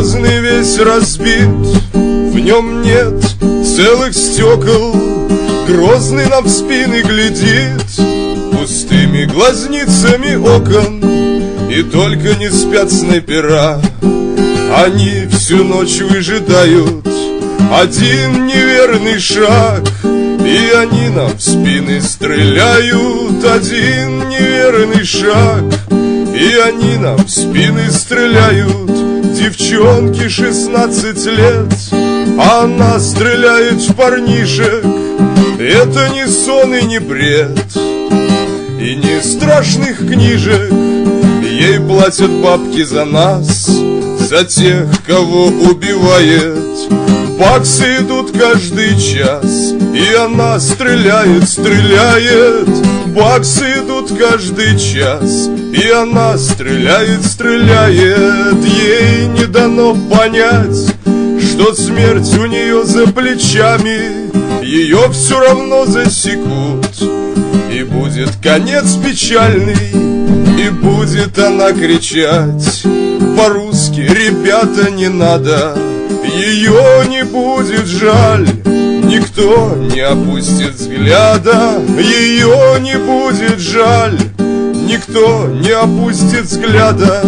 Грозный весь разбит, в нем нет целых стекол. Грозный нам в спины глядит пустыми глазницами окон. И только не спят снайпера, они всю ночь выжидают один неверный шаг, и они нам в спины стреляют. Один неверный шаг, и они нам в спины стреляют. Девчонке 16 лет, а она стреляет в парнишек. Это не сон и не бред, и не страшных книжек. Ей платят бабки за нас, за тех, кого убивает. Баксы идут каждый час, и она стреляет, стреляет. Баксы идут каждый час, и она стреляет, стреляет. Ей не дано понять, что смерть у нее за плечами. Ее все равно засекут, и будет конец печальный. И будет она кричать по-русски: ребята, не надо. Ее не будет жаль, никто не опустит взгляда. Ее не будет жаль, никто не опустит взгляда.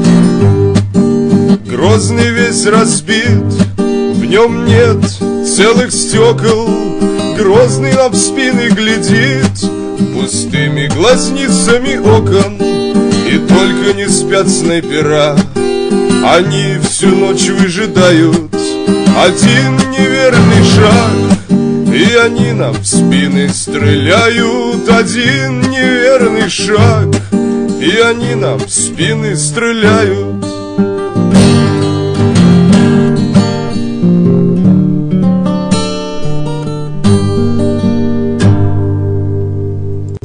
Грозный весь разбит, в нем нет целых стекол. Грозный нам в спины глядит пустыми глазницами окон. И только не спят снайпера, они всю ночь выжидают один неверный шаг, и они нам в спины стреляют. Один неверный шаг, и они нам в спины стреляют.